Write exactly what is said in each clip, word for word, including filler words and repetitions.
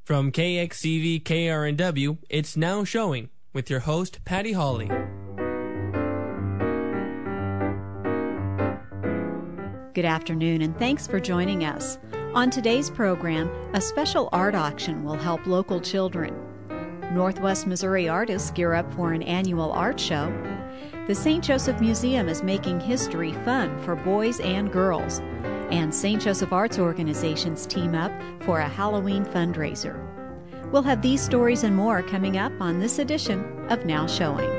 From K X C V K R N W, it's Now Showing with your host, Patty Hawley. Good afternoon, and thanks for joining us. On today's program, a special art auction will help local children. Northwest Missouri artists gear up for an annual art show. The Saint Joseph Museum is making history fun for boys and girls. And Saint Joseph Arts organizations team up for a Halloween fundraiser. We'll have these stories and more coming up on this edition of Now Showing.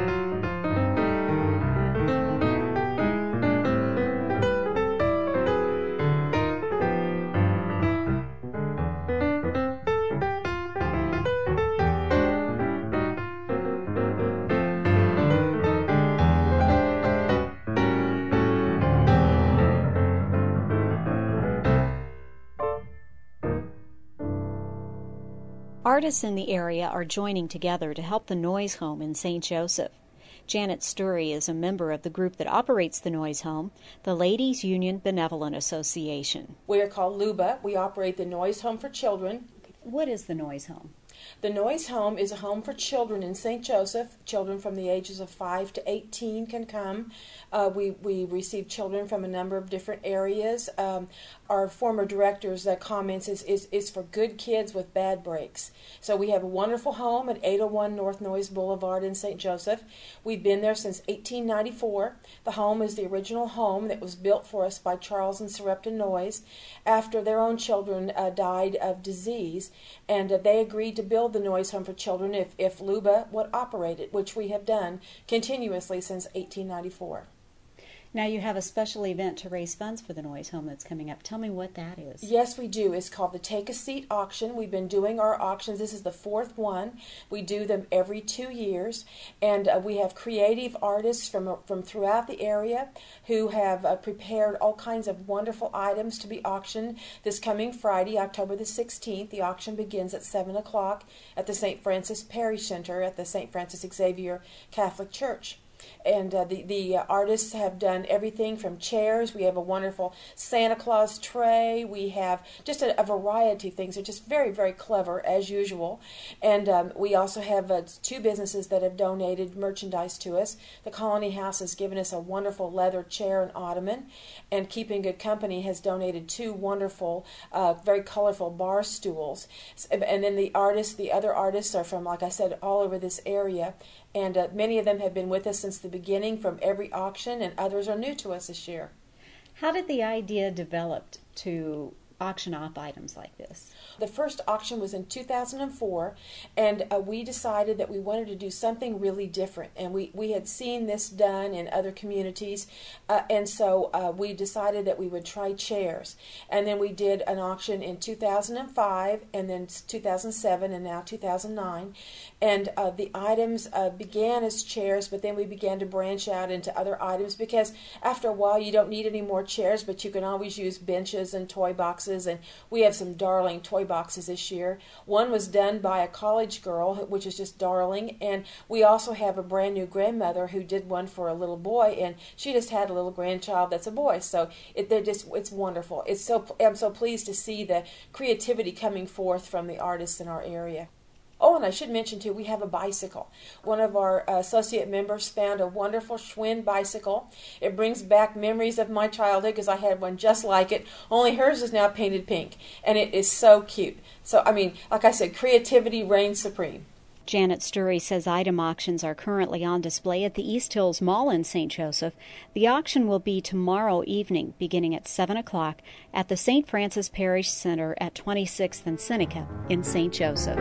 Artists in the area are joining together to help the Noyes Home in Saint Joseph. Janet Sturry is a member of the group that operates the Noyes Home, the Ladies Union Benevolent Association. We are called LUBA. We operate the Noyes Home for Children. What is the Noyes Home? The Noyes Home is a home for children in Saint Joseph. Children from the ages of five to eighteen can come. Uh, we, we receive children from a number of different areas. Um, our former director's uh, comments is, is, is for good kids with bad breaks. So we have a wonderful home at eight oh one North Noyes Boulevard in Saint Joseph. We've been there since eighteen ninety-four. The home is the original home that was built for us by Charles and Sarepta Noyes after their own children uh, died of disease. And uh, they agreed to build the Noyes Home for Children if, if LUBA would operate it, which we have done continuously since eighteen ninety-four. Now you have a special event to raise funds for the Noyes Home that's coming up. Tell me what that is. Yes, we do. It's called the Take a Seat Auction. We've been doing our auctions. This is the fourth one. We do them every two years. And uh, we have creative artists from, from throughout the area who have uh, prepared all kinds of wonderful items to be auctioned this coming Friday, October the sixteenth. The auction begins at seven o'clock at the Saint Francis Parish Center at the Saint Francis Xavier Catholic Church. And uh, the, the uh, artists have done everything from chairs. We have a wonderful Santa Claus tray. We have just a, a variety of things. They're just very, very clever, as usual. And um, we also have uh, two businesses that have donated merchandise to us. The Colony House has given us a wonderful leather chair and ottoman. And Keeping Good Company has donated two wonderful, uh, very colorful bar stools. And then the artists, the other artists are from, like I said, all over this area. And uh, many of them have been with us since the beginning from every auction, and others are new to us this year. How did the idea develop to auction off items like this? The first auction was in two thousand four, and uh, we decided that we wanted to do something really different. And we, we had seen this done in other communities, uh, and so uh, we decided that we would try chairs. And then we did an auction in two thousand five, and then two thousand seven, and now two thousand nine. And uh, the items uh, began as chairs, but then we began to branch out into other items because after a while you don't need any more chairs, but you can always use benches and toy boxes. And we have some darling toy boxes this year. One was done by a college girl, which is just darling, and we also have a brand new grandmother who did one for a little boy, and she just had a little grandchild that's a boy. So it, they're just, it's wonderful. It's so I'm so pleased to see the creativity coming forth from the artists in our area. Oh, and I should mention, too, we have a bicycle. One of our uh, associate members found a wonderful Schwinn bicycle. It brings back memories of my childhood because I had one just like it, only hers is now painted pink, and it is so cute. So, I mean, like I said, creativity reigns supreme. Janet Sturry says item auctions are currently on display at the East Hills Mall in Saint Joseph. The auction will be tomorrow evening, beginning at seven o'clock, at the Saint Francis Parish Center at twenty-sixth and Seneca in Saint Joseph.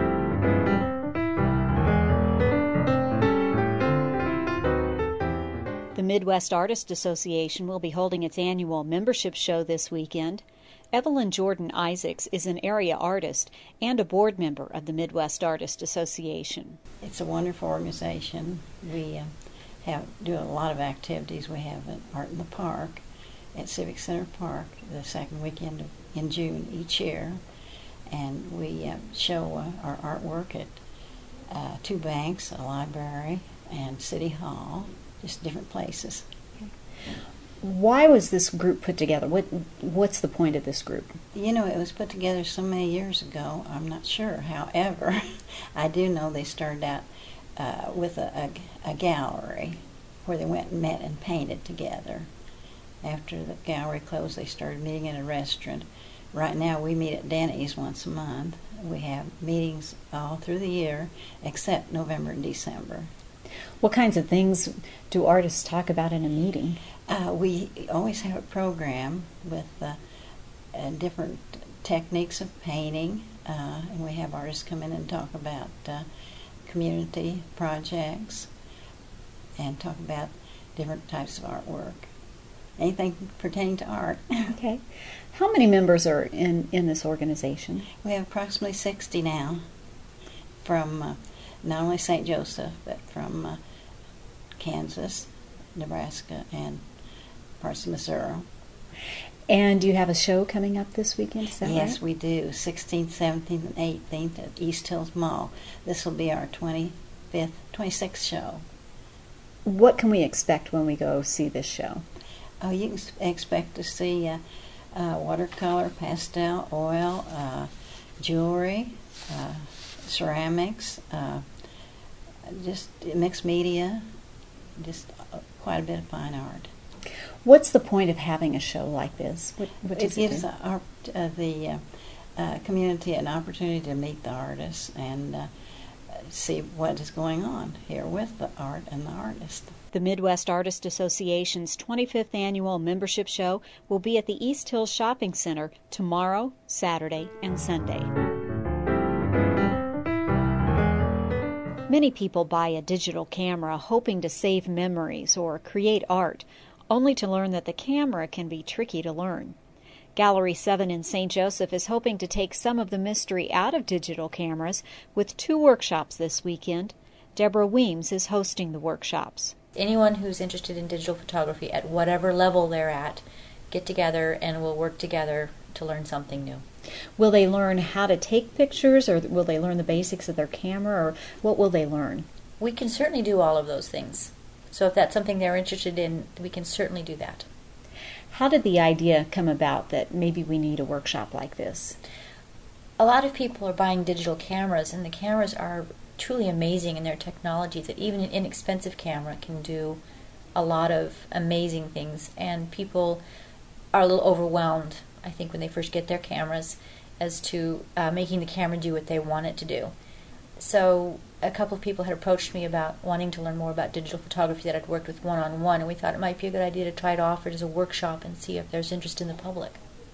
The Midwest Artist Association will be holding its annual membership show this weekend. Evelyn Jordan Isaacs is an area artist and a board member of the Midwest Artist Association. It's a wonderful organization. We uh, have do a lot of activities. We have an Art in the Park at Civic Center Park the second weekend of, in June each year. And we uh, show uh, our artwork at uh, two banks, a library, and City Hall, just different places. Why was this group put together? What What's the point of this group? You know, it was put together so many years ago, I'm not sure. However, I do know they started out uh, with a, a, a gallery where they went and met and painted together. After the gallery closed, they started meeting in a restaurant. Right now, we meet at Denny's once a month. We have meetings all through the year, except November and December. What kinds of things do artists talk about in a meeting? Uh, we always have a program with uh, uh, different techniques of painting, uh, and we have artists come in and talk about uh, community projects and talk about different types of artwork. Anything pertaining to art. Okay. How many members are in, in this organization? We have approximately sixty now from uh, not only Saint Joseph, but from uh, Kansas, Nebraska, and parts of Missouri. And you have a show coming up this weekend, is that Yes, right? we do. sixteenth, seventeenth, and eighteenth at East Hills Mall. This will be our twenty-fifth, twenty-sixth show. What can we expect when we go see this show? Oh, you can s- expect to see uh, uh, watercolor, pastel, oil, uh, jewelry, uh, ceramics, uh, just mixed media, just uh, quite a bit of fine art. What's the point of having a show like this? What, what It does it gives do? our, uh, the uh, uh, community an opportunity to meet the artists and uh, see what is going on here with the art and the artist. The Midwest Artist Association's twenty-fifth annual membership show will be at the East Hills Shopping Center tomorrow, Saturday, and Sunday. Many people buy a digital camera hoping to save memories or create art, only to learn that the camera can be tricky to learn. Gallery seven in Saint Joseph is hoping to take some of the mystery out of digital cameras with two workshops this weekend. Deborah Weems is hosting the workshops. Anyone who's interested in digital photography at whatever level they're at, get together and we'll work together to learn something new. Will they learn how to take pictures, or will they learn the basics of their camera, or what will they learn? We can certainly do all of those things. So if that's something they're interested in, we can certainly do that. How did the idea come about that maybe we need a workshop like this? A lot of people are buying digital cameras, and the cameras are truly amazing in their technology, that even an inexpensive camera can do a lot of amazing things, and people are a little overwhelmed, I think, when they first get their cameras as to uh, making the camera do what they want it to do. So a couple of people had approached me about wanting to learn more about digital photography that I'd worked with one-on-one, and we thought it might be a good idea to try to offer it as a workshop and see if there's interest in the public.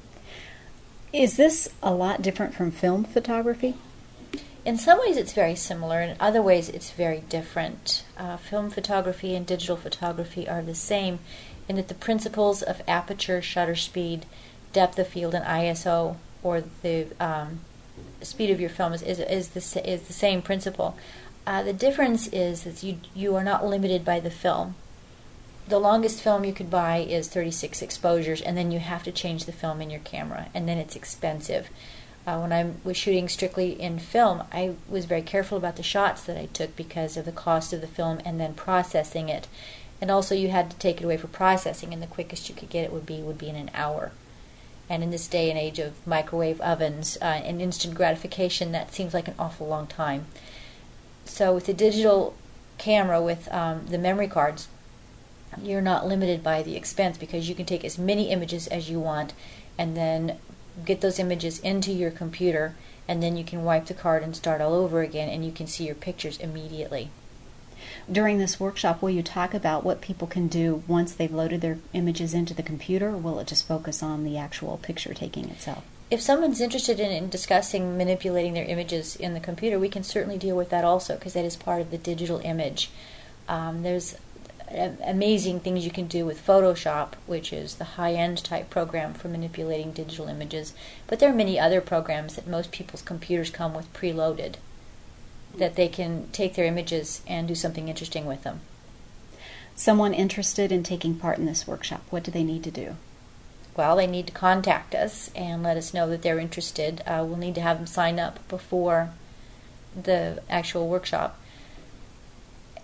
Is this a lot different from film photography? In some ways it's very similar, in other ways it's very different. Uh, film photography and digital photography are the same in that the principles of aperture, shutter speed, depth of field, and I S O, or the um, speed of your film, is, is, is, the, is the same principle. Uh, the difference is that you, you are not limited by the film. The longest film you could buy is thirty-six exposures, and then you have to change the film in your camera, and then it's expensive. Uh, when I was shooting strictly in film, I was very careful about the shots that I took because of the cost of the film and then processing it. And also you had to take it away for processing, and the quickest you could get it would be would be in an hour. And in this day and age of microwave ovens uh, and instant gratification, that seems like an awful long time. So with the digital camera with um, the memory cards, you're not limited by the expense because you can take as many images as you want and then get those images into your computer, and then you can wipe the card and start all over again, and you can see your pictures immediately. During this workshop, will you talk about what people can do once they've loaded their images into the computer, or will it just focus on the actual picture taking itself? If someone's interested in, in discussing manipulating their images in the computer, we can certainly deal with that also, because that is part of the digital image. Um, there's amazing things you can do with Photoshop, which is the high-end type program for manipulating digital images. But there are many other programs that most people's computers come with preloaded, that they can take their images and do something interesting with them. Someone interested in taking part in this workshop, what do they need to do? Well, they need to contact us and let us know that they're interested. Uh, we'll need to have them sign up before the actual workshop.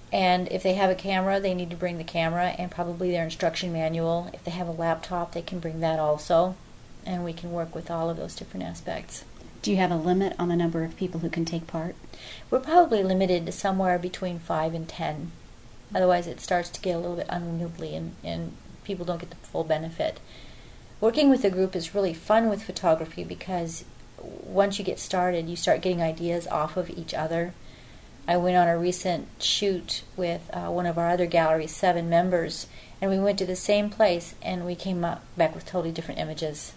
And if they have a camera, they need to bring the camera and probably their instruction manual. If they have a laptop, they can bring that also. And we can work with all of those different aspects. Do you have a limit on the number of people who can take part? We're probably limited to somewhere between five and ten. Otherwise, it starts to get a little bit unwieldy and, and people don't get the full benefit. Working with a group is really fun with photography because once you get started, you start getting ideas off of each other. I went on a recent shoot with uh, one of our other gallery's seven members, and we went to the same place, and we came up back with totally different images.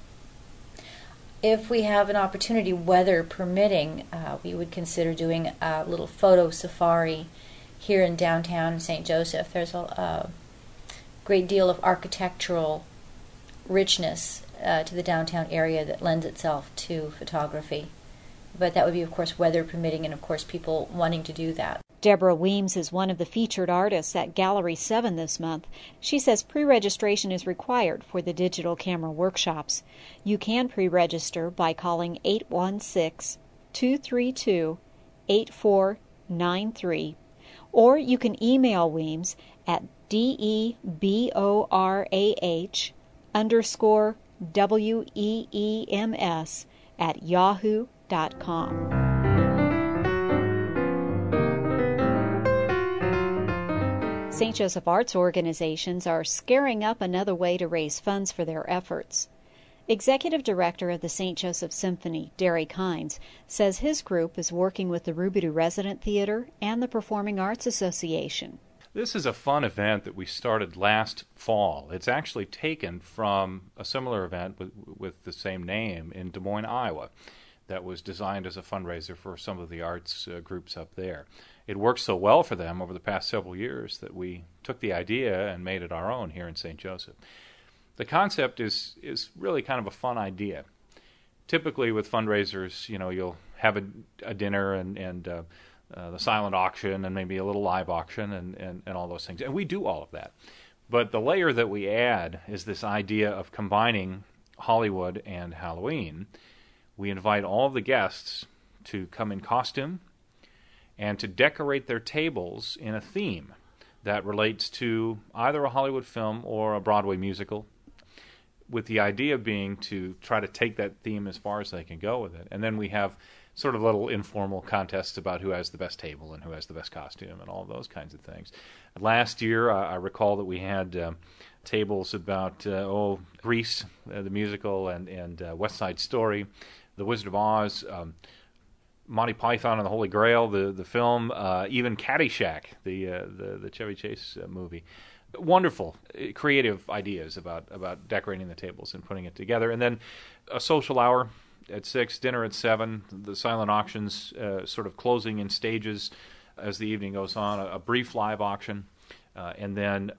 If we have an opportunity, weather permitting, uh, we would consider doing a little photo safari here in downtown Saint Joseph. There's a, a great deal of architectural richness uh, to the downtown area that lends itself to photography. But that would be, of course, weather permitting and, of course, people wanting to do that. Deborah Weems is one of the featured artists at Gallery seven this month. She says pre-registration is required for the digital camera workshops. You can pre-register by calling eight one six, two three two, eight four nine three, or you can email Weems at D-E-B-O-R-A-H underscore W-E-E-M-S at yahoo dot com. Saint Joseph Arts organizations are scaring up another way to raise funds for their efforts. Executive Director of the Saint Joseph Symphony, Derek Hines, says his group is working with the Rubidoux Resident Theater and the Performing Arts Association. This is a fun event that we started last fall. It's actually taken from a similar event with, with the same name in Des Moines, Iowa, that was designed as a fundraiser for some of the arts uh, groups up there. It worked so well for them over the past several years that we took the idea and made it our own here in Saint Joseph. The concept is is really kind of a fun idea. Typically with fundraisers, you know, you'll have a, a dinner and, and uh, uh, the silent auction and maybe a little live auction and, and, and all those things. And we do all of that. But the layer that we add is this idea of combining Hollywood and Halloween. We invite all of the guests to come in costume and to decorate their tables in a theme that relates to either a Hollywood film or a Broadway musical, with the idea being to try to take that theme as far as they can go with it. And then we have sort of little informal contests about who has the best table and who has the best costume and all those kinds of things. Last year, I, I recall that we had uh, tables about, uh, oh, Grease, uh, the musical, and, and uh, West Side Story, The Wizard of Oz, um, Monty Python and the Holy Grail, the the film, uh, even Caddyshack, the uh, the the Chevy Chase uh, movie. Wonderful, uh, creative ideas about about decorating the tables and putting it together. And then a social hour at six, dinner at seven, the silent auctions uh, sort of closing in stages as the evening goes on, a, a brief live auction, uh, and then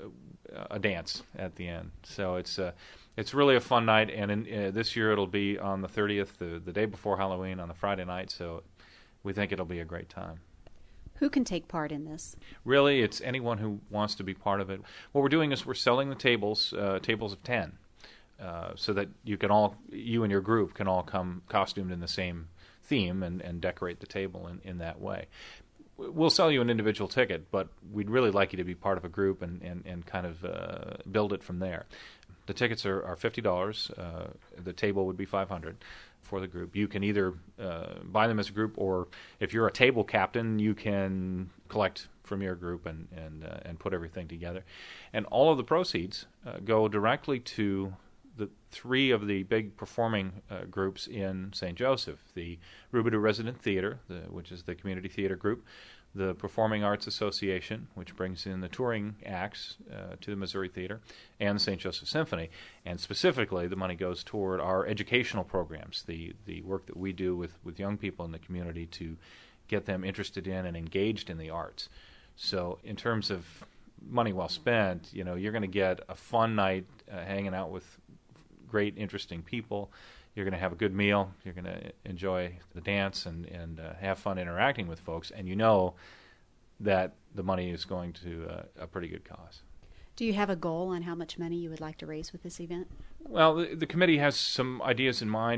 a dance at the end. So it's uh, it's really a fun night, and in, uh, this year it'll be on the thirtieth, the, the day before Halloween, on the Friday night, so we think it'll be a great time. Who can take part in this? Really, it's anyone who wants to be part of it. What we're doing is we're selling the tables, uh, tables of ten, uh, so that you can all, you and your group can all come costumed in the same theme and, and decorate the table in, in that way. We'll sell you an individual ticket, but we'd really like you to be part of a group and, and, and kind of uh, build it from there. The tickets are, are fifty dollars. Uh, the table would be five hundred dollars for the group. You can either uh, buy them as a group, or if you're a table captain, you can collect from your group and and, uh, and put everything together. And all of the proceeds uh, go directly to the three of the big performing uh, groups in Saint Joseph: the Rubidoux Resident Theater, the, which is the community theater group; the Performing Arts Association, which brings in the touring acts uh, to the Missouri Theater; and the Saint Joseph Symphony. And specifically, the money goes toward our educational programs, the the work that we do with, with young people in the community to get them interested in and engaged in the arts. So in terms of money well spent, you know, you're going to get a fun night uh, hanging out with great, interesting people. You're going to have a good meal. You're going to enjoy the dance and, and uh, have fun interacting with folks. And you know that the money is going to uh, a pretty good cause. Do you have a goal on how much money you would like to raise with this event? Well, the, the committee has some ideas in mind.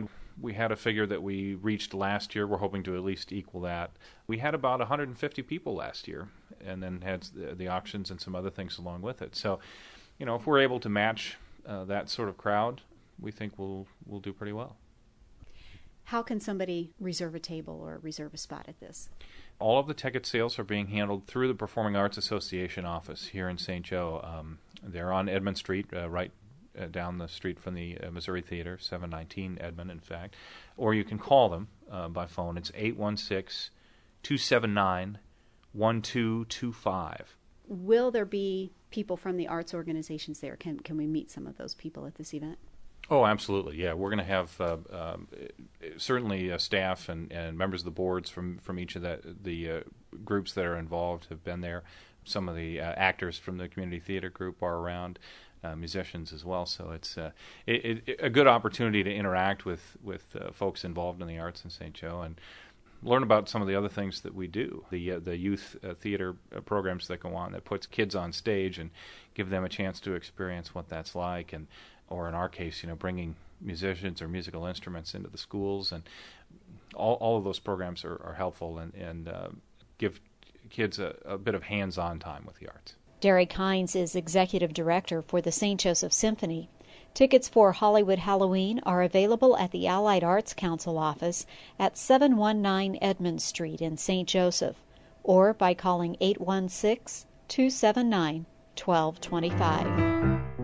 we had a figure that we reached last year. We're hoping to at least equal that. We had about one hundred fifty people last year, and then had the, the auctions and some other things along with it. So, you know, if we're able to match uh, that sort of crowd, we think we'll we'll do pretty well. How can somebody reserve a table or reserve a spot at this? All of the ticket sales are being handled through the Performing Arts Association office here in Saint Joe. Um, they're on Edmond Street, uh, right uh, down the street from the uh, Missouri Theater, seven nineteen Edmond, in fact. Or you can call them uh, by phone. It's eight one six, two seven nine, one two two five. Will there be people from the arts organizations there? Can can we meet some of those people at this event? Oh, absolutely. Yeah, we're going to have uh, um, certainly uh, staff and, and members of the boards from, from each of the, the uh, groups that are involved have been there. Some of the uh, actors from the community theater group are around, uh, musicians as well. So it's uh, it, it, a good opportunity to interact with, with uh, folks involved in the arts in Saint Joe and learn about some of the other things that we do, the uh, the youth uh, theater uh, programs that go on that puts kids on stage and give them a chance to experience what that's like, and or in our case, you know, bringing musicians or musical instruments into the schools, and all all of those programs are, are helpful and, and uh, give kids a, a bit of hands-on time with the arts. Derek Hines is executive director for the Saint Joseph Symphony. Tickets for Hollywood Halloween are available at the Allied Arts Council office at seven one nine Edmond Street in Saint Joseph, or by calling eight one six, two seven nine, one two two five.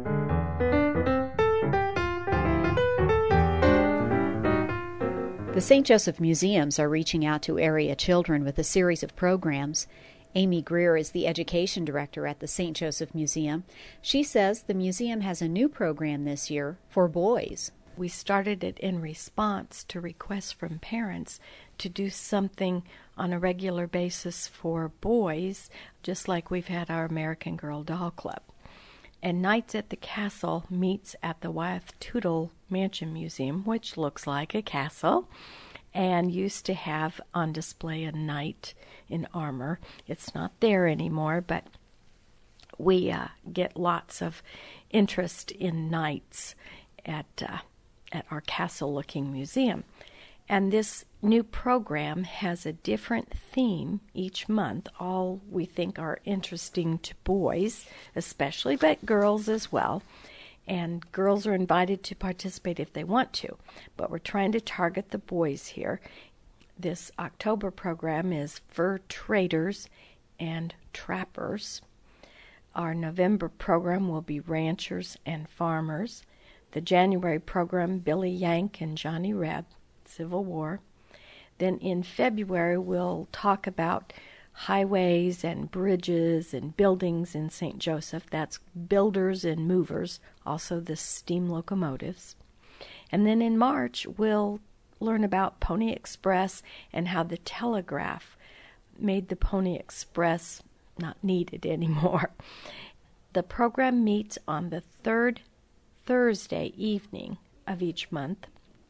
The Saint Joseph Museums are reaching out to area children with a series of programs. Amy Greer is the education director at the Saint Joseph Museum. She says the museum has a new program this year for boys. We started it in response to requests from parents to do something on a regular basis for boys, just like we've had our American Girl Doll Club. And Nights at the Castle meets at the Wyeth Tootle Mansion Museum, which looks like a castle, and used to have on display a knight in armor. It's not there anymore, but we uh, get lots of interest in knights at uh, at our castle-looking museum. And this new program has a different theme each month. All we think are interesting to boys, especially, but girls as well. And girls are invited to participate if they want to. But we're trying to target the boys here. This October program is Fur Traders and Trappers. Our November program will be Ranchers and Farmers. The January program, Billy Yank and Johnny Reb, Civil War. Then in February, we'll talk about highways and bridges and buildings in Saint Joseph. That's builders and movers, also the steam locomotives. And then in March, we'll learn about Pony Express and how the telegraph made the Pony Express not needed anymore. The program meets on the third Thursday evening of each month,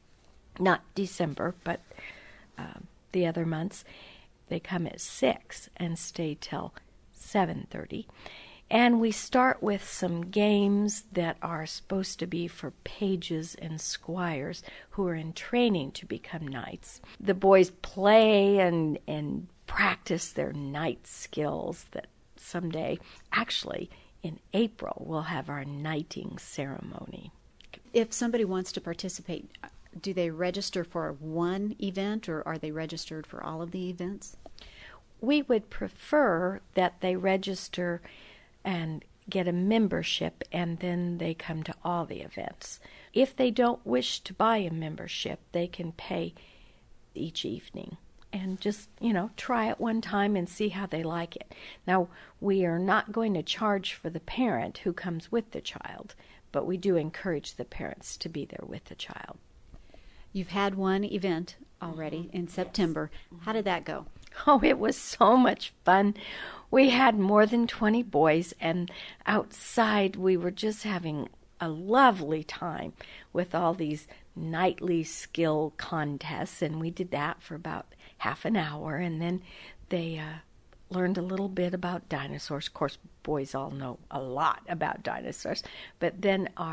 not December, but uh, the other months. They come at six and stay till seven thirty. And we start with some games that are supposed to be for pages and squires who are in training to become knights. The boys play and, and practice their knight skills that someday, actually in April, we'll have our knighting ceremony. If somebody wants to participate, do they register for one event or are they registered for all of the events? We would prefer that they register and get a membership and then they come to all the events. If they don't wish to buy a membership, they can pay each evening and just, you know, try it one time and see how they like it. Now, we are not going to charge for the parent who comes with the child, but we do encourage the parents to be there with the child. You've had one event already in September. How did that go? Oh, it was so much fun. We had more than twenty boys, and outside we were just having a lovely time with all these nightly skill contests, and we did that for about half an hour, and then they uh, learned a little bit about dinosaurs. Of course, boys all know a lot about dinosaurs, but then our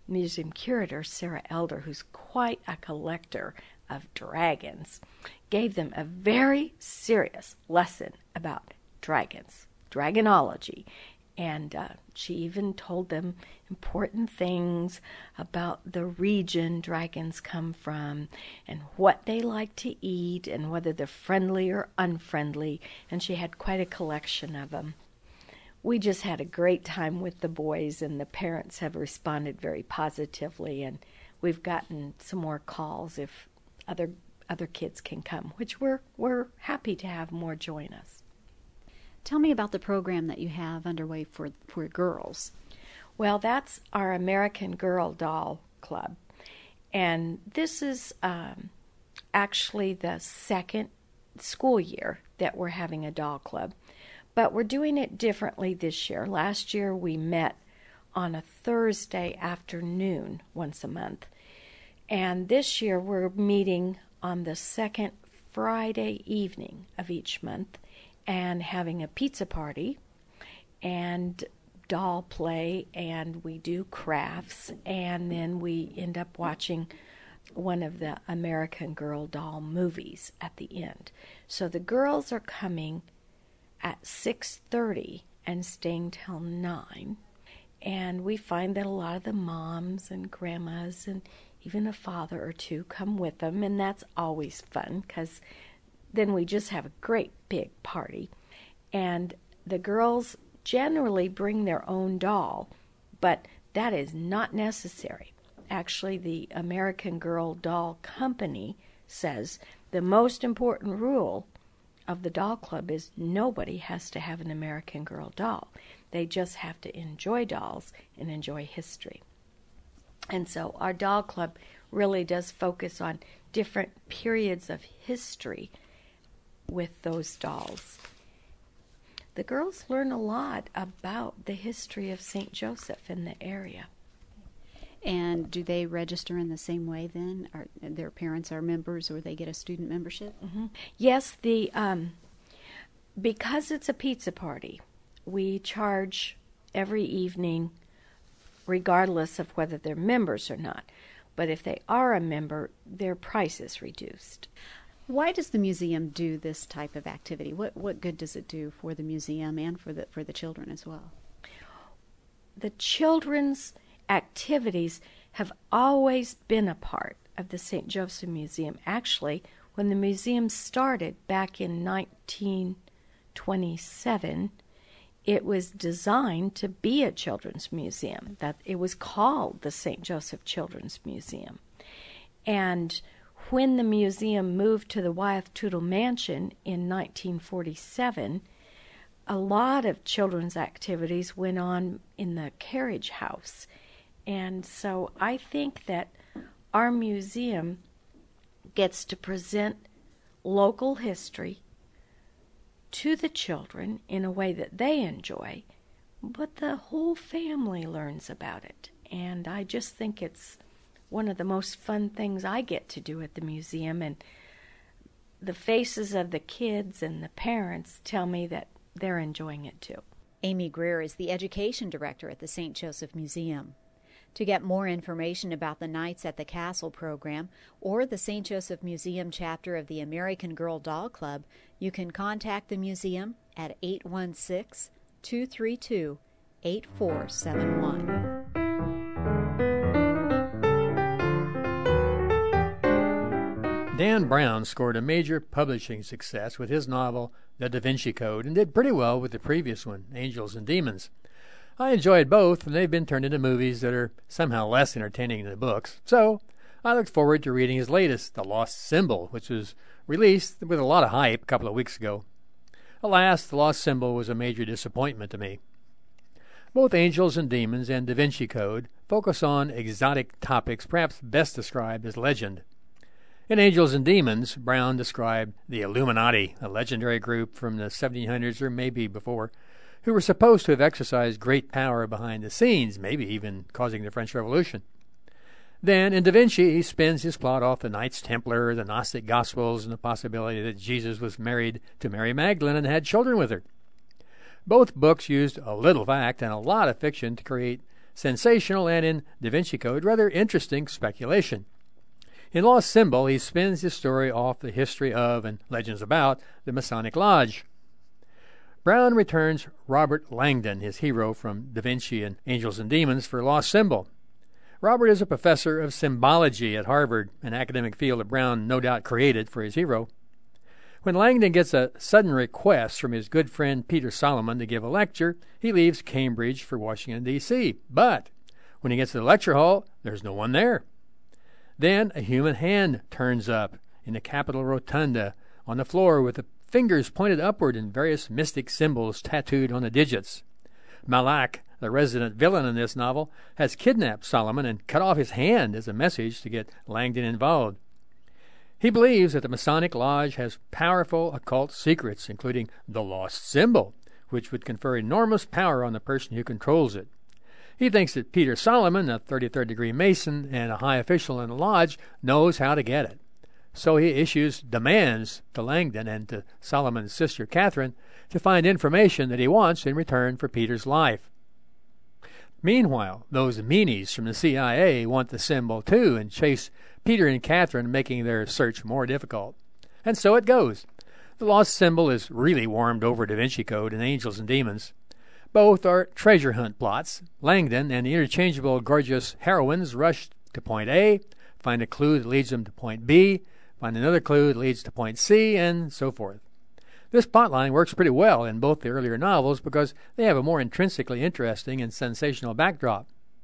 museum curator, Sarah Elder, who's quite a collector of dragons, gave them a very serious lesson about dragons, dragonology. And uh, she even told them important things about the region dragons come from and what they like to eat and whether they're friendly or unfriendly. And she had quite a collection of them. We just had a great time with the boys, and the parents have responded very positively. And we've gotten some more calls if other other kids can come, which we're we're happy to have more join us. Tell me about the program that you have underway for, for girls. Well, that's our American Girl Doll Club. And this is um, actually the second school year that we're having a doll club. But we're doing it differently this year. Last year we met on a Thursday afternoon once a month. And this year we're meeting on the second Friday evening of each month and having a pizza party and doll play, and we do crafts, and then we end up watching one of the American Girl doll movies at the end. So the girls are coming at six thirty and staying till nine, and we find that a lot of the moms and grandmas and even a father or two come with them, and that's always fun because then we just have a great big party. And the girls generally bring their own doll, but that is not necessary. Actually, the American Girl Doll Company says the most important rule of the doll club is nobody has to have an American Girl doll. They just have to enjoy dolls and enjoy history. And so our doll club really does focus on different periods of history with those dolls. The girls learn a lot about the history of Saint Joseph in the area. And do they register in the same way then? Are their parents are members, or they get a student membership? Mm-hmm. Yes, the um, because it's a pizza party, we charge every evening regardless of whether they're members or not. But if they are a member, their price is reduced. Why does the museum do this type of activity? What what good does it do for the museum and for the for the children as well? The children's activities have always been a part of the Saint Joseph Museum. Actually, when the museum started back in nineteen twenty-seven, it was designed to be a children's museum. That it was called the Saint Joseph Children's Museum. And when the museum moved to the Wyeth Tootle Mansion in nineteen forty-seven, a lot of children's activities went on in the carriage house. And so I think that our museum gets to present local history to the children in a way that they enjoy, but the whole family learns about it. And I just think it's one of the most fun things I get to do at the museum, and the faces of the kids and the parents tell me that they're enjoying it too. Amy Greer is the education director at the Saint Joseph Museum. To get more information about the Nights at the Castle program or the Saint Joseph Museum chapter of the American Girl Doll Club, you can contact the museum at eight one six, two three two, eight four seven one. Dan Brown scored a major publishing success with his novel, The Da Vinci Code, and did pretty well with the previous one, Angels and Demons. I enjoyed both, and they've been turned into movies that are somehow less entertaining than the books. So I looked forward to reading his latest, The Lost Symbol, which was released with a lot of hype a couple of weeks ago. Alas, The Lost Symbol was a major disappointment to me. Both Angels and Demons and Da Vinci Code focus on exotic topics perhaps best described as legend. In Angels and Demons, Brown described the Illuminati, a legendary group from the seventeen hundreds or maybe before, who were supposed to have exercised great power behind the scenes, maybe even causing the French Revolution. Then, in Da Vinci, he spins his plot off the Knights Templar, the Gnostic Gospels, and the possibility that Jesus was married to Mary Magdalene and had children with her. Both books used a little fact and a lot of fiction to create sensational and, in Da Vinci Code, rather interesting speculation. In Lost Symbol, he spins his story off the history of and legends about the Masonic Lodge. Brown returns Robert Langdon, his hero from Da Vinci and Angels and Demons, for Lost Symbol. Robert is a professor of symbology at Harvard, an academic field that Brown no doubt created for his hero. When Langdon gets a sudden request from his good friend Peter Solomon to give a lecture, he leaves Cambridge for Washington, D C But when he gets to the lecture hall, there's no one there. Then a human hand turns up in the Capitol Rotunda on the floor with the fingers pointed upward and various mystic symbols tattooed on the digits. Malak, the resident villain in this novel, has kidnapped Solomon and cut off his hand as a message to get Langdon involved. He believes that the Masonic Lodge has powerful occult secrets, including the Lost Symbol, which would confer enormous power on the person who controls it. He thinks that Peter Solomon, a thirty-third degree Mason and a high official in the lodge, knows how to get it. So he issues demands to Langdon and to Solomon's sister Catherine to find information that he wants in return for Peter's life. Meanwhile, those meanies from the C I A want the symbol too and chase Peter and Catherine, making their search more difficult. And so it goes. The Lost Symbol is really warmed over Da Vinci Code and Angels and Demons. Both are treasure hunt plots. Langdon and the interchangeable gorgeous heroines rush to point A, find a clue that leads them to point B, find another clue that leads to point C, and so forth. This plotline works pretty well in both the earlier novels because they have a more intrinsically interesting and sensational backdrop.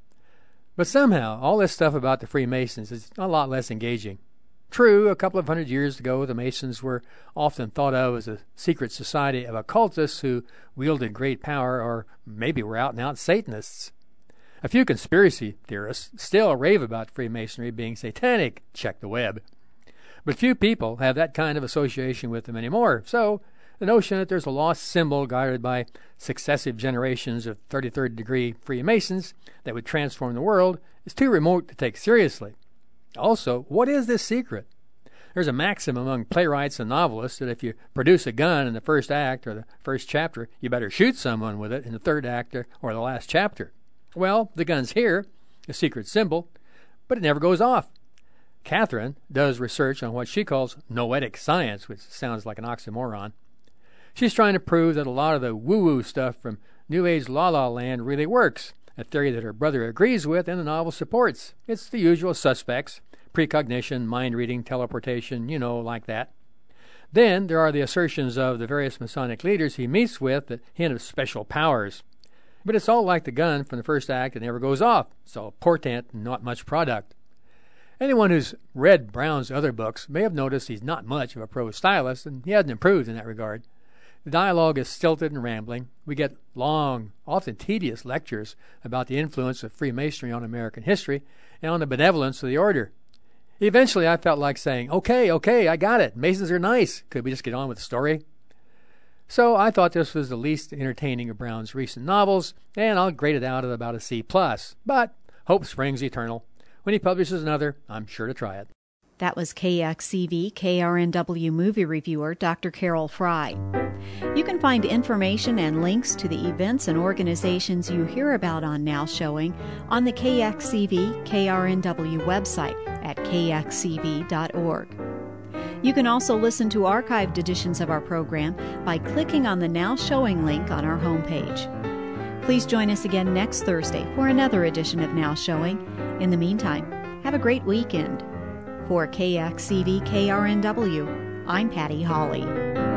But somehow, all this stuff about the Freemasons is a lot less engaging. True, a couple of hundred years ago, the Masons were often thought of as a secret society of occultists who wielded great power, or maybe were out-and-out Satanists. A few conspiracy theorists still rave about Freemasonry being satanic. Check the web. But few people have that kind of association with them anymore, so the notion that there's a lost symbol guided by successive generations of thirty-third degree Freemasons that would transform the world is too remote to take seriously. Also, what is this secret? There's a maxim among playwrights and novelists that if you produce a gun in the first act or the first chapter, you better shoot someone with it in the third act or the last chapter. Well, the gun's here, the secret symbol, but it never goes off. Catherine does research on what she calls noetic science, which sounds like an oxymoron. She's trying to prove that a lot of the woo-woo stuff from New Age la-la land really works, a theory that her brother agrees with and the novel supports. It's the usual suspects: precognition, mind-reading, teleportation, you know, like that. Then there are the assertions of the various Masonic leaders he meets with that hint of special powers. But it's all like the gun from the first act that never goes off. It's all portent and not much product. Anyone who's read Brown's other books may have noticed he's not much of a prose stylist, and he hasn't improved in that regard. The dialogue is stilted and rambling. We get long, often tedious lectures about the influence of Freemasonry on American history and on the benevolence of the order. Eventually, I felt like saying, okay, okay, I got it. Masons are nice. Could we just get on with the story? So I thought this was the least entertaining of Brown's recent novels, and I'll grade it out at about a C plus. But hope springs eternal. When he publishes another, I'm sure to try it. That was K X C V K R N W movie reviewer Doctor Carol Fry. You can find information and links to the events and organizations you hear about on Now Showing on the K X C V K R N W website at k x c v dot org. You can also listen to archived editions of our program by clicking on the Now Showing link on our homepage. Please join us again next Thursday for another edition of Now Showing. In the meantime, have a great weekend. For K X C V K R N W, I'm Patty Hawley.